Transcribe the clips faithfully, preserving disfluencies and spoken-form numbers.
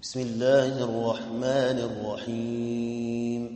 بسم الله الرحمن الرحيم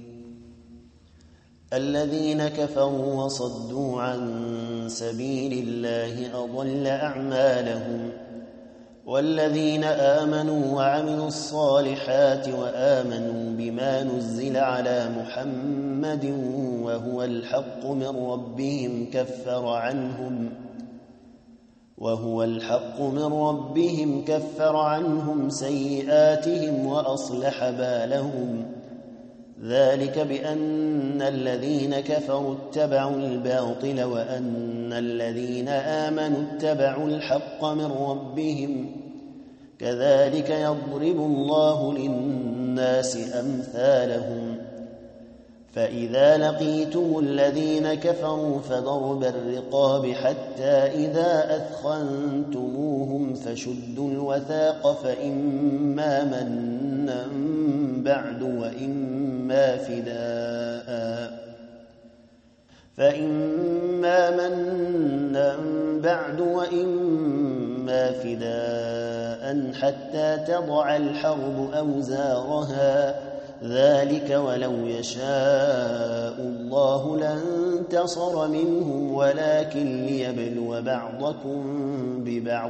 الذين كفروا وصدوا عن سبيل الله أضل أعمالهم والذين آمنوا وعملوا الصالحات وآمنوا بما نزل على محمد وهو الحق من ربهم كفر عنهم وهو الحق من ربهم كفر عنهم سيئاتهم وأصلح بالهم ذلك بأن الذين كفروا اتبعوا الباطل وأن الذين آمنوا اتبعوا الحق من ربهم كذلك يضرب الله للناس أمثالهم فإذا لقيتم الذين كفروا فضرب الرقاب حتى إذا أثخنتموهم فشدوا الوثاق فإما منا بعد وإما فداء فإما منا بعد وإما فداء حتى تضع الحرب أوزارها ذلك ولو يشاء الله لانتصر منهم ولكن ليبلو بعضكم ببعض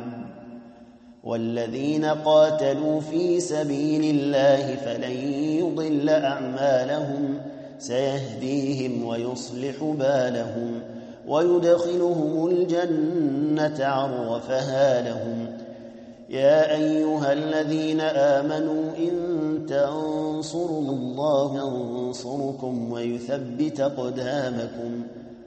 والذين قاتلوا في سبيل الله فلن يضل أعمالهم سيهديهم ويصلح بالهم ويدخلهم الجنة عرفها لهم يا أيها الذين آمنوا إن تنصروا الله ينصركم ويثبت أقدامكم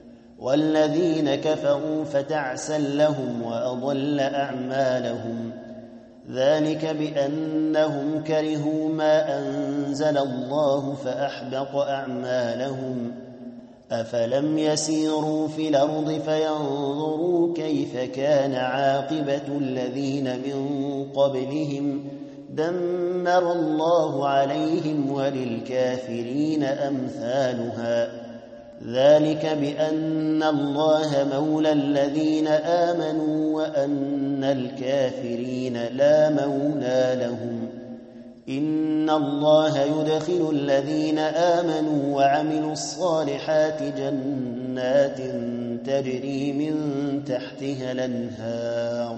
والذين كفروا فتعسا لهم وأضل أعمالهم ذلك بأنهم كرهوا ما أنزل الله فأحبط أعمالهم أفلم يسيروا في الأرض فينظروا كيف كان عاقبة الذين من قبلهم دمر الله عليهم وللكافرين أمثالها ذلك بأن الله مولى الذين آمنوا وأن الكافرين لا مولى لهم إن الله يدخل الذين آمنوا وعملوا الصالحات جنات تجري من تحتها الأنهار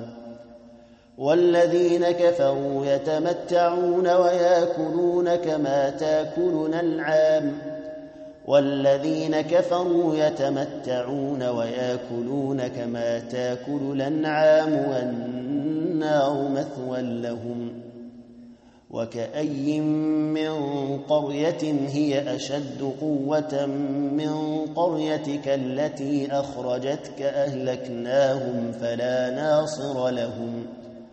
والذين كفروا يتمتعون ويأكلون كما تأكل الأنعام والذين كفروا يتمتعون ويأكلون كما تأكل الأنعام والنار مثوى لهم وكأي من قرية هي أشد قوة من قريتك التي أخرجتك أهلكناهم فلا ناصر لهم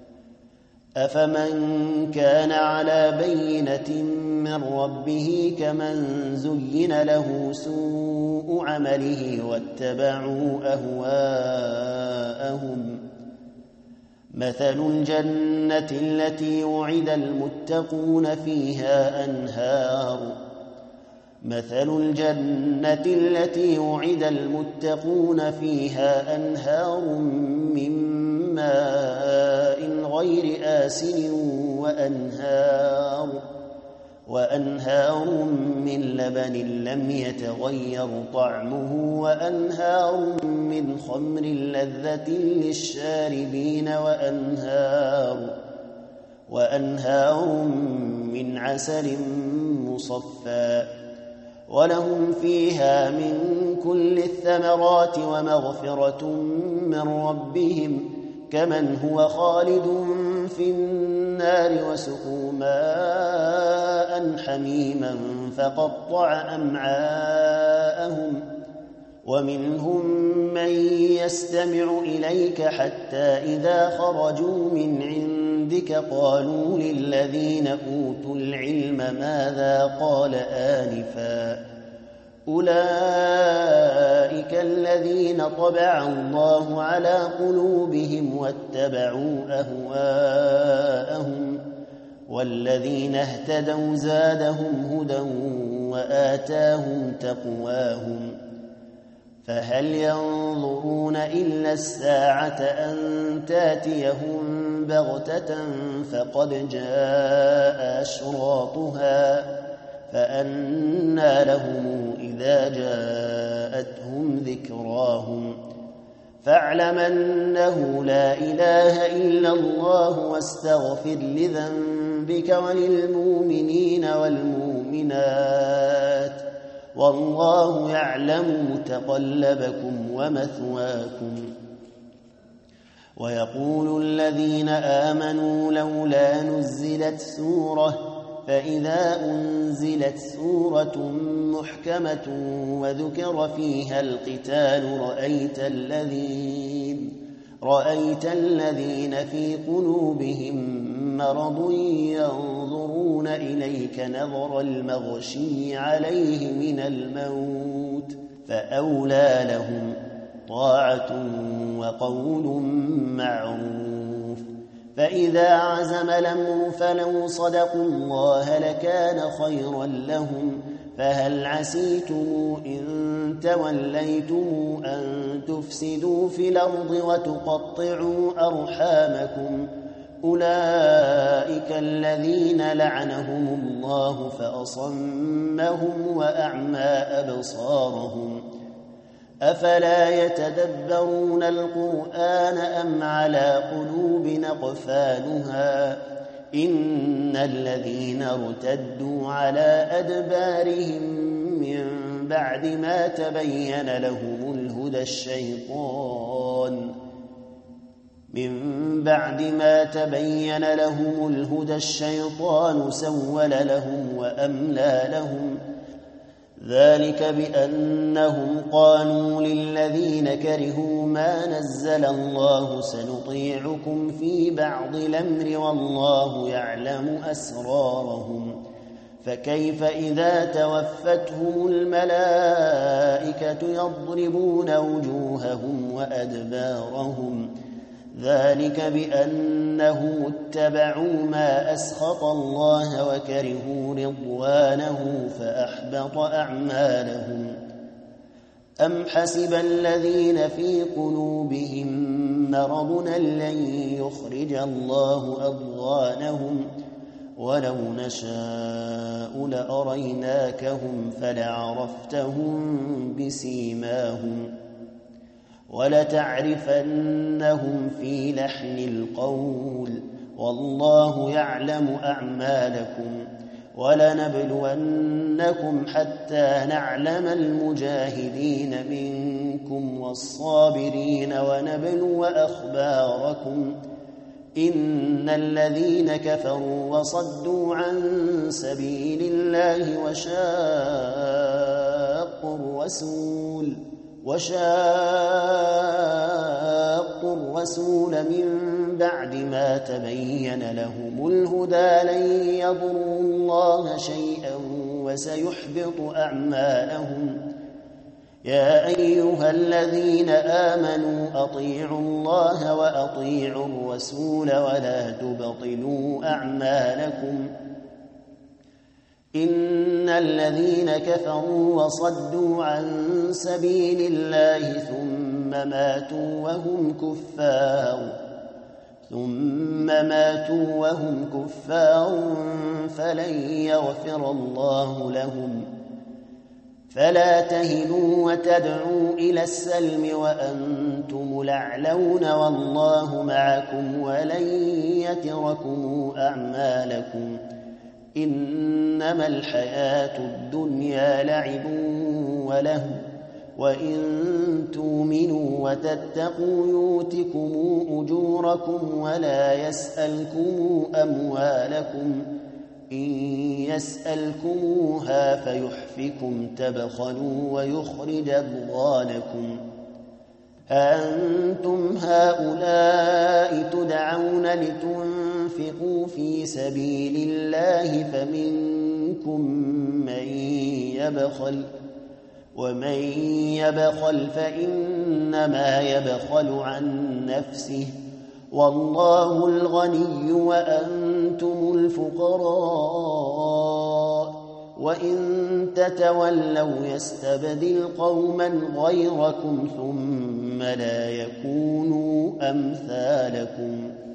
أفمن كان على بينة من ربه كمن زين له سوء عمله واتبعوا أهواءهم مثل الجنة التي وعد المتقون فيها أنهار مثل الجنة التي وعد المتقون فيها أنهار من ماء غير آسن وأنهار وأنهار من لبن لم يتغير طعمه وأنهار من خمر لذة للشاربين وأنهار وأنهار من عسل مصفى ولهم فيها من كل الثمرات ومغفرة من ربهم كمن هو خالد في النار وسقوا ماء حميما فقطع أمعاءهم ومنهم من يستمع إليك حتى إذا خرجوا من عندك قالوا للذين أوتوا العلم ماذا قال آنفا أولئك الذين طبع الله على قلوبهم واتبعوا أهواءهم والذين اهتدوا زادهم هدى وآتاهم تقواهم فهل ينظرون إلا الساعة أن تاتيهم بغتة فقد جاء أشراطها فأنى لهم إذا جاءتهم ذكراهم فاعلم أنه لا إله إلا الله واستغفر لذنبك وللمؤمنين والمؤمنات والله يعلم متقلبكم ومثواكم. ويقول الذين آمنوا لولا نزلت سورة فإذا أنزلت سورة محكمة وذكر فيها القتال رأيت الذين رأيت الذين في قلوبهم مرض ينظرون إليك نظر المغشي عليه من الموت فأولى لهم طاعة وقول معروف. فإذا عزم الأمر فلو صدقوا الله لكان خيرا لهم فهل عسيتم إن توليتم أن تفسدوا في الأرض وتقطعوا أرحامكم أولئك الذين لعنهم الله فأصمهم وأعمى أبصارهم أفلا يتدبرون القرآن أم على قلوب أقفالها إن الذين ارتدوا على أدبارهم من بعد ما تبين لهم الهدى الشيطان من بعد ما تبين لهم الهدى الشيطان سول لهم وأملى لهم ذلك بأنهم قالوا للذين كرهوا ما نزل الله سنطيعكم في بعض الأمر والله يعلم أسرارهم فكيف إذا توفتهم الملائكة يضربون وجوههم وأدبارهم ذلك بأنهم اتبعوا ما أسخط الله وكرهوا رضوانه فأحبط أعمالهم. أم حسب الذين في قلوبهم مرض لن يخرج الله أضغانهم ولو نشاء لأريناكهم فلعرفتهم بسيماهم ولتعرفنهم في لحن القول والله يعلم أعمالكم ولنبلونكم حتى نعلم المجاهدين منكم والصابرين ونبلو أخباركم إن الذين كفروا وصدوا عن سبيل الله وشاقوا الرسول وشاقوا الرسول من بعد ما تبين لهم الهدى لن يضروا الله شيئا وسيحبط أعمالهم. يا أيها الذين آمنوا أطيعوا الله وأطيعوا الرسول ولا تبطلوا أعمالكم إن الذين كفروا وصدوا عن سبيل الله ثم ماتوا وهم كفار ثم ماتوا وهم كفار فلن يغفر الله لهم فلا تهنوا وتدعوا إلى السلم وأنتم الأعلون والله معكم ولن يتركم أعمالكم إنما الحياة الدنيا لعب وله وإن تؤمنوا وتتقوا يؤتكم أجوركم ولا يسألكم أموالكم إن يسألكموها فيحفكم تبخلوا ويخرج أضغانكم. أنتم هؤلاء تدعون لتنفقوا في سبيل الله فمنكم من يبخل ومن يبخل فإنما يبخل عن نفسه والله الغني وأنتم الفقراء وإن تتولوا يستبدل قوما غيركم ثم لا يكونوا أمثالكم.